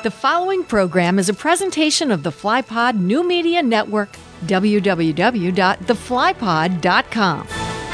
The following program is a presentation of the FlyPod New Media Network, www.theflypod.com.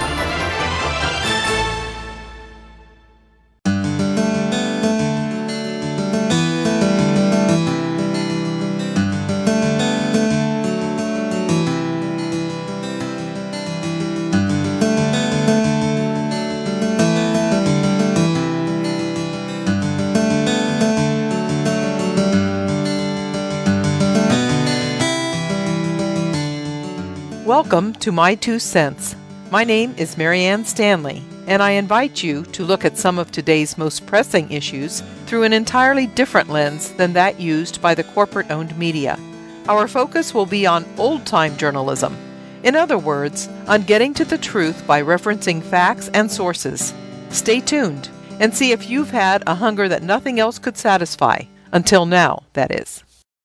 Welcome to My Two Cents. My name is Marianne Stanley, and I invite you to look at some of today's most pressing issues through an entirely different lens than that used by the corporate-owned media. Our focus will be on old-time journalism. In other words, on getting to the truth by referencing facts and sources. Stay tuned and see if you've had a hunger that nothing else could satisfy. Until now, that is.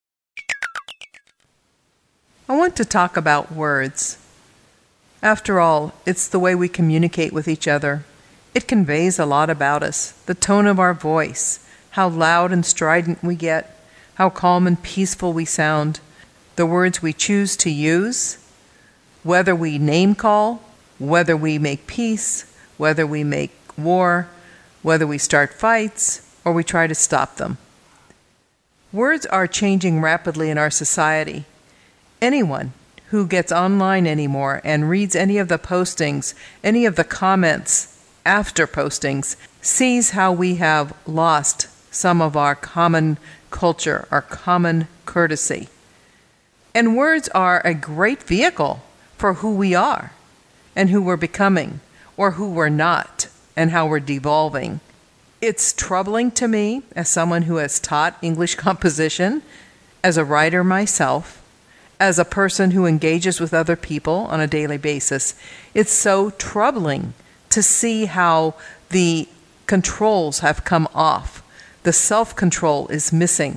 I want to talk about words. After all, it's the way we communicate with each other. It conveys a lot about us, the tone of our voice, how loud and strident we get, how calm and peaceful we sound, the words we choose to use, whether we name call, whether we make peace, whether we make war, whether we start fights, or we try to stop them. Words are changing rapidly in our society. Anyone who gets online anymore and reads any of the postings, any of the comments after postings, sees how we have lost some of our common culture, our common courtesy. And words are a great vehicle for who we are and who we're becoming, or who we're not, and how we're devolving. It's troubling to me, as someone who has taught English composition, as a writer myself, as a person who engages with other people on a daily basis. It's so troubling to see how the controls have come off. The self-control is missing.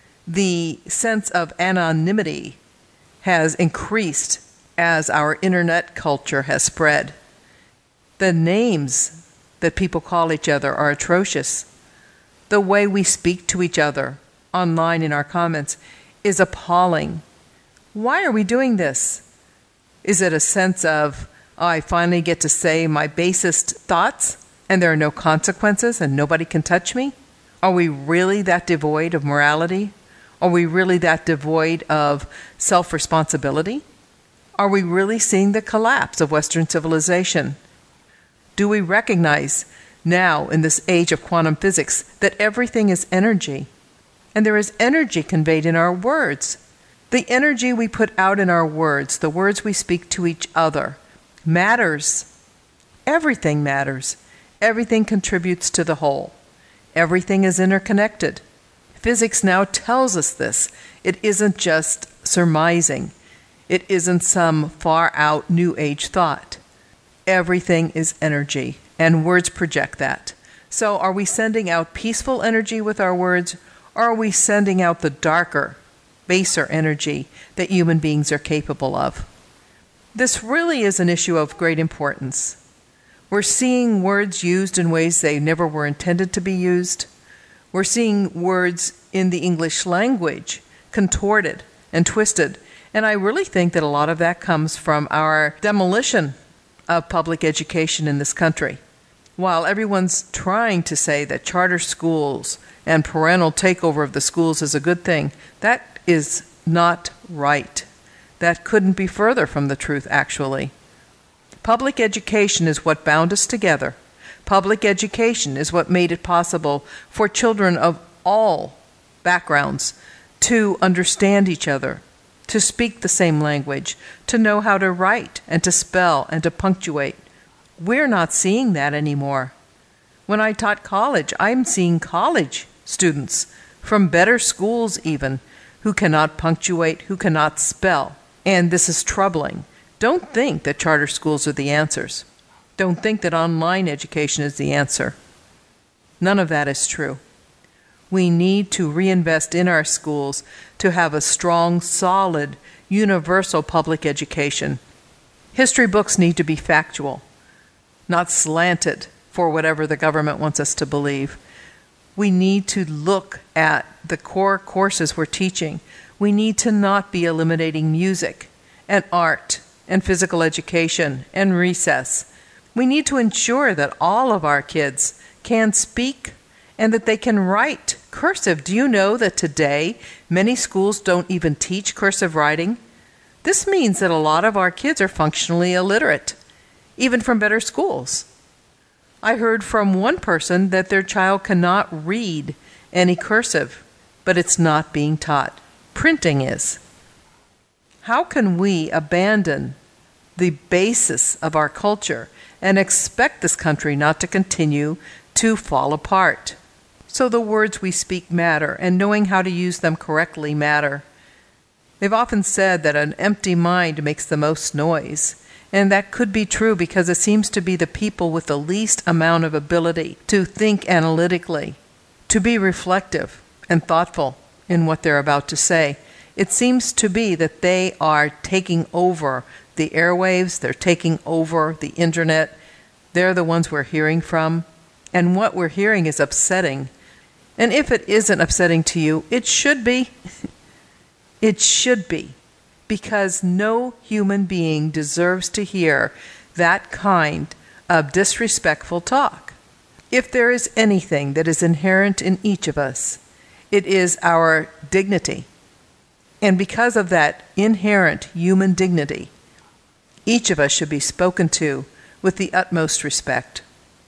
The sense of anonymity has increased as our internet culture has spread. The names that people call each other are atrocious. The way we speak to each other online in our comments is appalling. Why are we doing this? Is it a sense of, I finally get to say my basest thoughts and there are no consequences and nobody can touch me? Are we really that devoid of morality? Are we really that devoid of self-responsibility? Are we really seeing the collapse of Western civilization? Do we recognize now in this age of quantum physics that everything is energy? And there is energy conveyed in our words. The energy we put out in our words, the words we speak to each other, matters. Everything matters. Everything contributes to the whole. Everything is interconnected. Physics now tells us this. It isn't just surmising. It isn't some far-out New Age thought. Everything is energy, and words project that. So are we sending out peaceful energy with our words, or are we sending out the darker, baser energy that human beings are capable of? This really is an issue of great importance. We're seeing words used in ways they never were intended to be used. We're seeing words in the English language contorted and twisted. And I really think that a lot of that comes from our demolition of public education in this country. While everyone's trying to say that charter schools and parental takeover of the schools is a good thing, that is not right. That couldn't be further from the truth, actually. Public education is what bound us together. Public education is what made it possible for children of all backgrounds to understand each other, to speak the same language, to know how to write and to spell and to punctuate. We're not seeing that anymore. When I taught college, I'm seeing college students from better schools even who cannot punctuate, who cannot spell. And this is troubling. Don't think that charter schools are the answers. Don't think that online education is the answer. None of that is true. We need to reinvest in our schools to have a strong, solid, universal public education. History books need to be factual, not slanted for whatever the government wants us to believe. We need to look at the core courses we're teaching. We need to not be eliminating music and art and physical education and recess. We need to ensure that all of our kids can speak and that they can write cursive. Do you know that today many schools don't even teach cursive writing? This means that a lot of our kids are functionally illiterate, even from better schools. I heard from one person that their child cannot read any cursive, but it's not being taught. Printing is. How can we abandon the basis of our culture and expect this country not to continue to fall apart? So the words we speak matter, and knowing how to use them correctly matter. They've often said that an empty mind makes the most noise. And that could be true because it seems to be the people with the least amount of ability to think analytically, to be reflective and thoughtful in what they're about to say. It seems to be that they are taking over the airwaves, they're taking over the internet. They're the ones we're hearing from. And what we're hearing is upsetting. And if it isn't upsetting to you, it should be. It should be. Because no human being deserves to hear that kind of disrespectful talk. If there is anything that is inherent in each of us, it is our dignity. And because of that inherent human dignity, each of us should be spoken to with the utmost respect.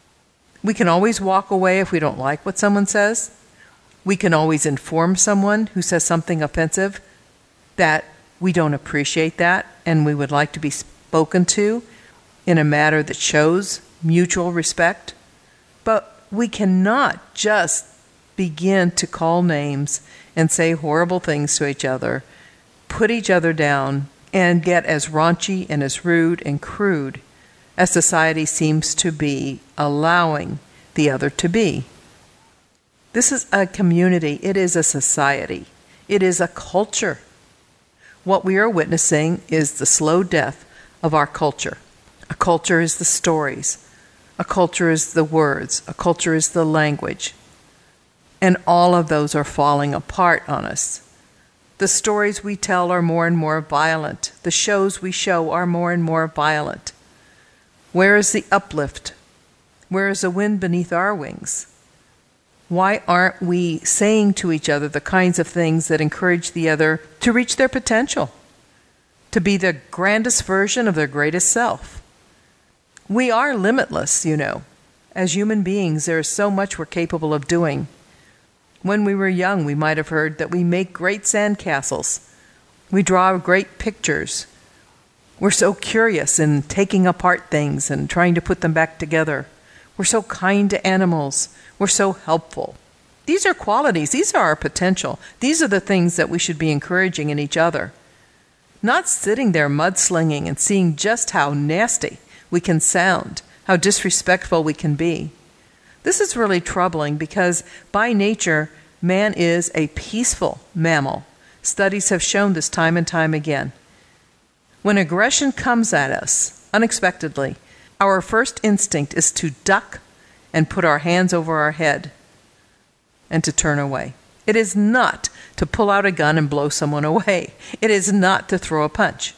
We can always walk away if we don't like what someone says. We can always inform someone who says something offensive that we don't appreciate that, and we would like to be spoken to in a manner that shows mutual respect. But we cannot just begin to call names and say horrible things to each other, put each other down, and get as raunchy and as rude and crude as society seems to be allowing the other to be. This is a community. It is a society. It is a culture. What we are witnessing is the slow death of our culture. A culture is the stories. A culture is the words. A culture is the language. And all of those are falling apart on us. The stories we tell are more and more violent. The shows we show are more and more violent. Where is the uplift? Where is the wind beneath our wings? Why aren't we saying to each other the kinds of things that encourage the other to reach their potential, to be the grandest version of their greatest self? We are limitless, you know. As human beings, there is so much we're capable of doing. When we were young, we might have heard that we make great sandcastles. We draw great pictures. We're so curious in taking apart things and trying to put them back together. We're so kind to animals. We're so helpful. These are qualities. These are our potential. These are the things that we should be encouraging in each other. Not sitting there mudslinging and seeing just how nasty we can sound, how disrespectful we can be. This is really troubling because by nature, man is a peaceful mammal. Studies have shown this time and time again. When aggression comes at us unexpectedly, our first instinct is to duck and put our hands over our head and to turn away. It is not to pull out a gun and blow someone away. It is not to throw a punch.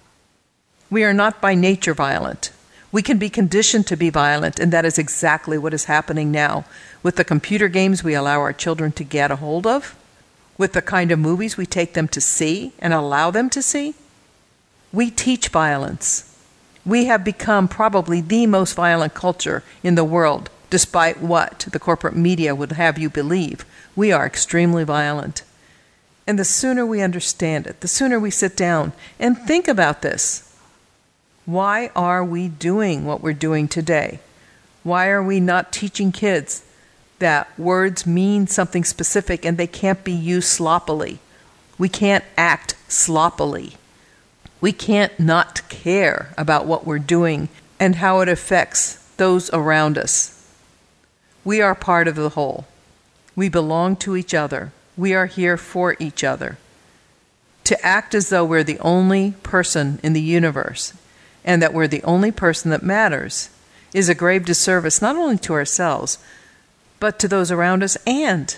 We are not by nature violent. We can be conditioned to be violent, and that is exactly what is happening now with the computer games we allow our children to get a hold of, with the kind of movies we take them to see and allow them to see. We teach violence. We have become probably the most violent culture in the world, despite what the corporate media would have you believe. We are extremely violent. And the sooner we understand it, the sooner we sit down and think about this. Why are we doing what we're doing today? Why are we not teaching kids that words mean something specific and they can't be used sloppily? We can't act sloppily. We can't not care about what we're doing and how it affects those around us. We are part of the whole. We belong to each other. We are here for each other. To act as though we're the only person in the universe and that we're the only person that matters is a grave disservice not only to ourselves, but to those around us and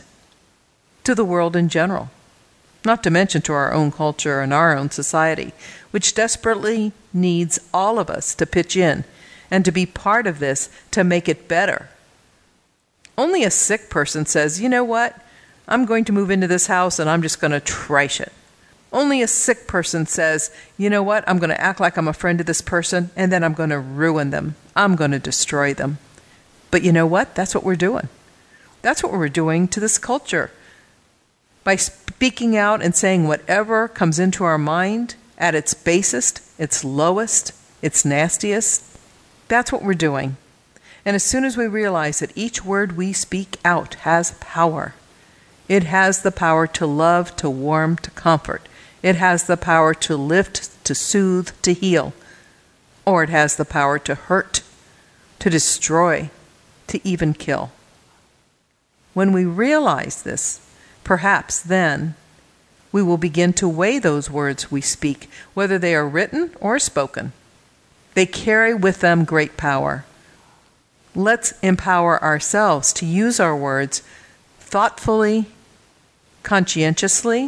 to the world in general. Not to mention to our own culture and our own society, which desperately needs all of us to pitch in and to be part of this to make it better. Only a sick person says, you know what? I'm going to move into this house and I'm just going to trash it. Only a sick person says, you know what? I'm going to act like I'm a friend to this person and then I'm going to ruin them. I'm going to destroy them. But you know what? That's what we're doing. That's what we're doing to this culture. By speaking out and saying whatever comes into our mind at its basest, its lowest, its nastiest, that's what we're doing. And as soon as we realize that each word we speak out has power, it has the power to love, to warm, to comfort. It has the power to lift, to soothe, to heal. Or it has the power to hurt, to destroy, to even kill. When we realize this, perhaps then we will begin to weigh those words we speak, whether they are written or spoken. They carry with them great power. Let's empower ourselves to use our words thoughtfully, conscientiously,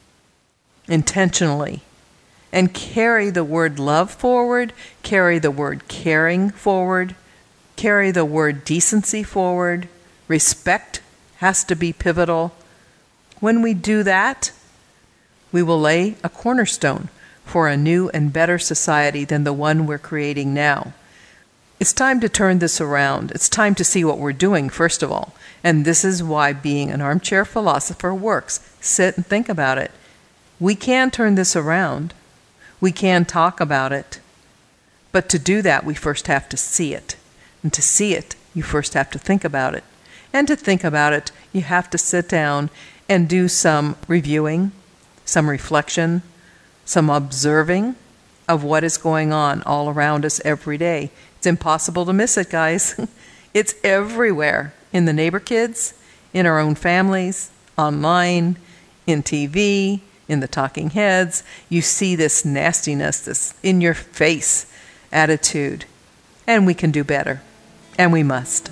intentionally, and carry the word love forward, carry the word caring forward, carry the word decency forward. Respect has to be pivotal. When we do that, we will lay a cornerstone for a new and better society than the one we're creating now. It's time to turn this around. It's time to see what we're doing, first of all. And this is why being an armchair philosopher works. Sit and think about it. We can turn this around. We can talk about it. But to do that, we first have to see it. And to see it, you first have to think about it. And to think about it, you have to sit down and do some reviewing, some reflection, some observing of what is going on all around us every day. It's impossible to miss it, guys. It's everywhere. In the neighbor kids, in our own families, online, in TV, in the talking heads. You see this nastiness, this in-your-face attitude. And we can do better. And we must.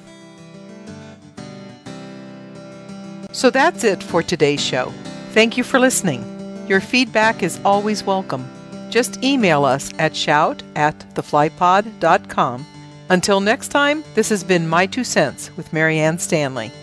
So that's it for today's show. Thank you for listening. Your feedback is always welcome. Just email us at shout@theflypod.com. Until next time, this has been My 2 Cents with Marianne Stanley.